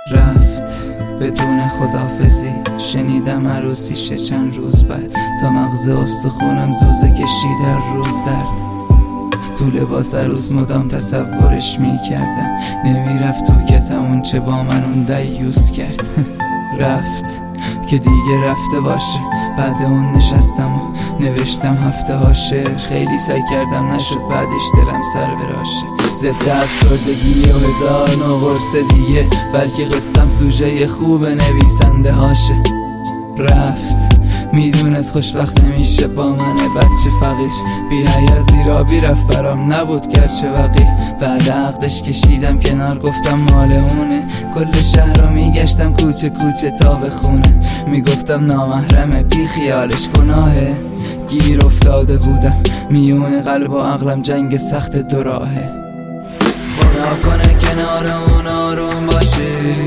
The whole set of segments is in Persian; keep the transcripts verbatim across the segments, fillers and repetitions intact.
رفت بدون خداحافظی، شنیدم عروسیشه چند روز بعد، تا مغز استخونم زوزه کشید هر روز درد. تو لباس عروس مدام تصورش میکردم، نمیرفت تو کتم اون چه با من اون دیوس کرد. رفت که دیگه رفته باشه. بعد اون نشستم و نوشتم هفته ها شعر، خیلی سعی کردم نشد، بعدش دلم سر براشه. ضد افسردگی و هزار نوع قرص دیگه، بلکه قصم سوژه خوب نویسنده هاشه. رفت میدونست خوشبخت نمیشه با من بچه فقیر، بی حیا زیرا بی رفت برام نبود گرچه وقی. بعد عقدش کشیدم کنار، گفتم مال اونه، کل شهر رو میگشتم کوچه کوچه تا به خونه. میگفتم نامحرمه بی خیالش گناهه، گیر افتاده بودم میون قلب و عقلم، جنگ سخت دو راهه. خدا کنه کنار اون آروم باشی،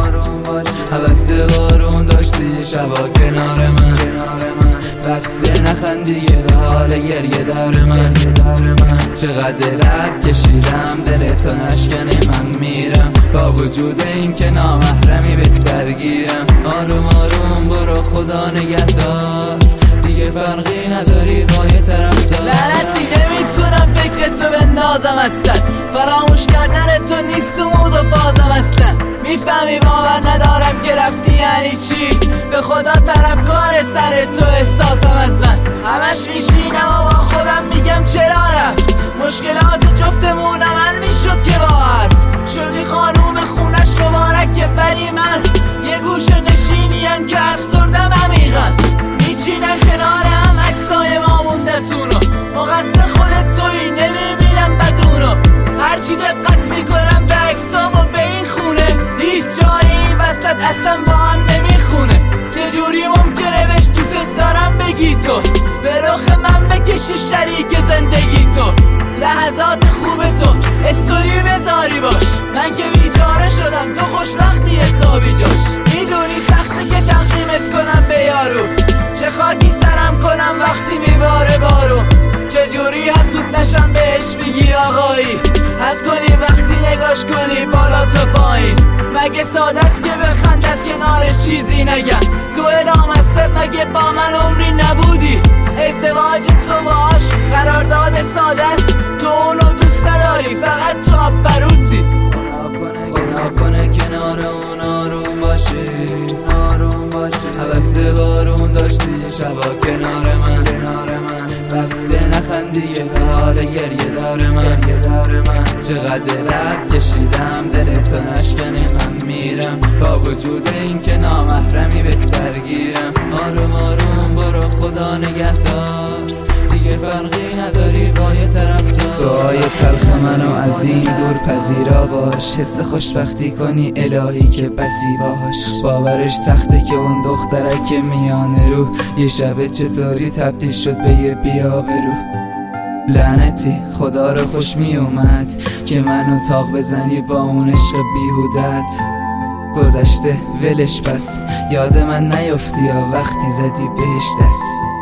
حوث بارون داشتی شبا کنار من، بسته نخندیه به حال گریه دار من. چقدر رد کشیدم دلتو نشکنی، من میرم با وجود این که نامحرمی به درگیرم. آروم آروم برو خدا نگهدار، دیگه فرقی نداری با یه طرفدار. لعنتی نمیتونم فکر تو بندازم اصلا، فراموش کردن تو نیست تو مود و فازم اصلا. میفهمی باور ندارم که رفتی یعنی چی، به خدا طرفکار سر تو احساسم از من. همش میشینم و با خودم میگم چرا رفت، مشکلات جفتمون عمل میشد که با حرف شدی خانوم خونش مبارکه، ولی من یه گوشه نشینیم که افسردم عمیقا. میچینم کنار هم عکسای ما موندتونو، مقصر خودت توی نمیبینم بدونو. هرچی دقت میکنم به عکسا و به این خونه، هیچ جایی این وسط اصلا با هم نمیخونه. چجوری ممکنه بهش دوست دارم بگی تو، به رخ من بکشی شریک زندگی تو. لحظات خوب تو استوری بذاری باش، من که بیچاره شدم تو خوشبختی حسابی جاش. میدونی سخته که تقدیمت کنم به یارو، چه خاکی سرم کنم وقتی میباره بارو. چجوری حسود نشم بهش میگی آقایی، حس کنی وقتی نگاش کنی بالا تا پایین. مگه ساده است که بخندت کنارش چیزی نگم، تو ادام است مگه با من عمری نبودی. ازدواج تو باش قرارداد ساده است، تو اونو دوست نداری فقط تو آبروتی. خدا کنه کنار اون آروم باشی، حوث بارون داشتی شبا کنار من، بسته نخندیه به حال گریه دار من. چقدر رد کشیدم دلتو نشکنی، من میرم با وجود این که نامحرمی به درگیرم. آروم آروم برو خدا نگهدار، دیگه فرقی نداری با یه طرفدار. دعای تلخ منو از این دور پذیرا باش، حس خوشبختی کنی الهی که بسی باش. باورش سخته که اون دخترک میانه رو یه شب چطوری تبدیل شد به یه بی‌آبرو. لعنتی خدا رو خوش می اومد که منو تاق بزنی با اون عشق بیهودت. گذشته ولش پس، یاد من نیفتی یا وقتی زدی بهش دست.